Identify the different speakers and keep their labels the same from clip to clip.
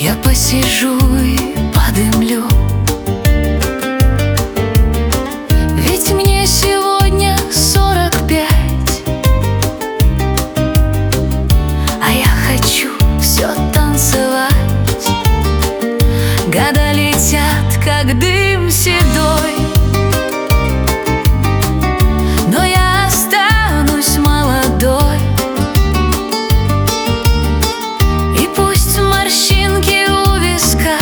Speaker 1: Я посижу и подымлю, ведь мне сегодня 45, а я хочу все танцевать. Года летят, как дым седой, но я останусь молодой. И пусть морщинки у виска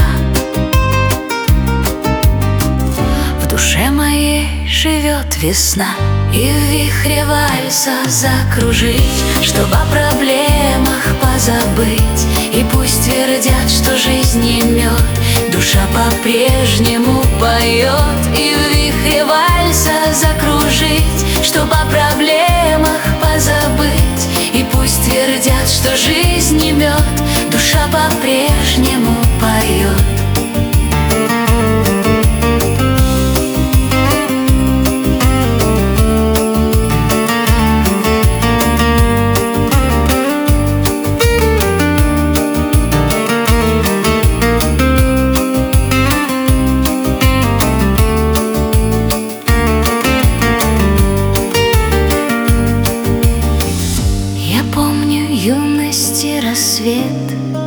Speaker 1: в душе моей живет весна. И в вихре вальса закружить, чтобы о проблемах позабыть. И пусть твердят, что жизнь не мед, душа по-прежнему поет. И в вихре вальса закружить, чтобы о проблемах позабыть. И пусть твердят, что жизнь не мед, душа по-прежнему поет. Юности рассвет,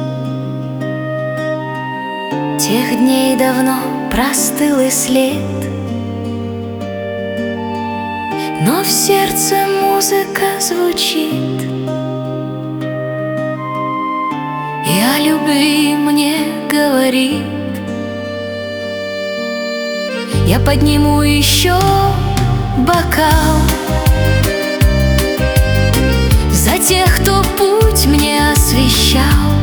Speaker 1: тех дней давно простыл и след, но в сердце музыка звучит, и о любви мне говорит. Я подниму еще бокал за тех, кто путь мне освещал,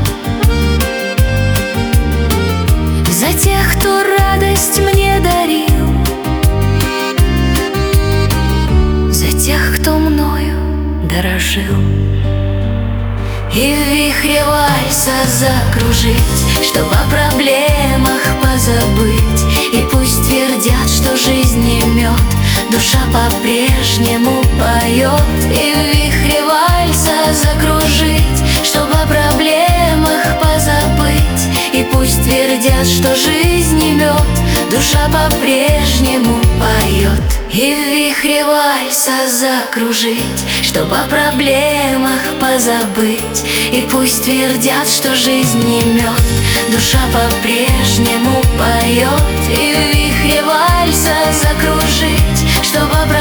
Speaker 1: за тех, кто радость мне дарил, за тех, кто мною дорожил. И в вихре вальса закружить, чтобы о проблемах позабыть. И пусть твердят, что жизнь не мед, душа по-прежнему поет. И в вихре вальса закружить, чтобы о проблемах позабыть. И пусть твердят, что жизнь не мед, душа по-прежнему поет. И в вихре вальса закружить, чтобы о проблемах позабыть. И пусть твердят, что жизнь не мед, душа по-прежнему поет. И в вихре вальса закружить, чтобы о